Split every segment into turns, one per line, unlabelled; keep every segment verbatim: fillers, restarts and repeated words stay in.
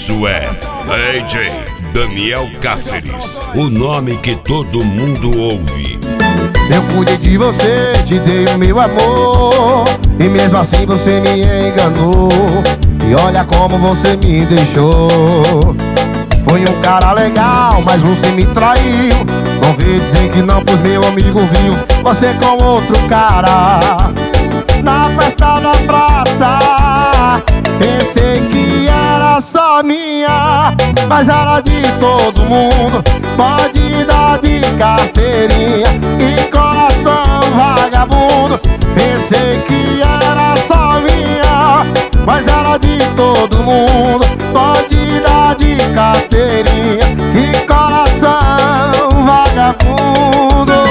Isso é D J Daniel Cáceres, o nome que todo mundo ouve.
Eu cuidei de você, te dei o meu amor, e mesmo assim você me enganou. E olha como você me deixou. Foi um cara legal, mas você me traiu. Não veio dizer que não, pois meu amigo viu você com outro cara na festa da praça. Pensei que era só minha, mas era de todo mundo. Pode dar de carteirinha e coração vagabundo. Pensei que era só minha, mas era de todo mundo. Pode dar de carteirinha e coração vagabundo.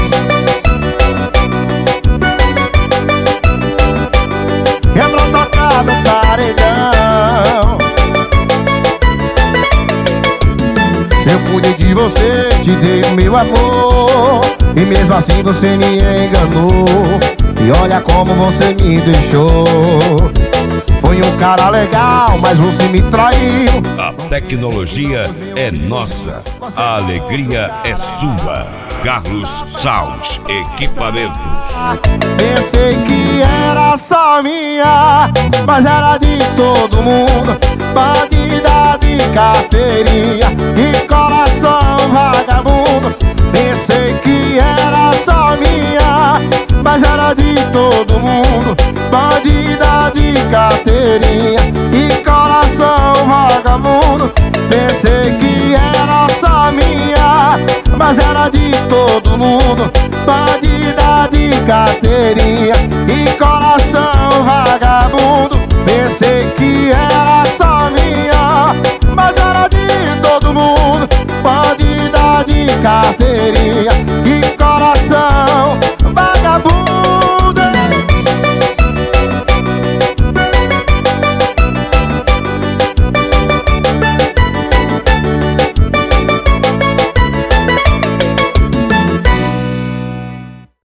É pra tocar no paredão. Eu cuidei de você, te dei o meu amor, e mesmo assim você me enganou. E olha como você me deixou. Foi um cara legal, mas você me traiu.
A tecnologia é nossa, a alegria é sua. Carlos Saus Equipamentos.
Pensei que era só minha, mas era de todo mundo. Pode dar de carteirinha e coração vagabundo. Pensei que era só minha, mas era de todo mundo. Pode dar de carteirinha e coração vagabundo. Pensei que era só minha, mas era de todo mundo. Pode dar de carteirinha e coração vagabundo. Pensei que era só minha, mas era de todo mundo. Pode dar de carteirinha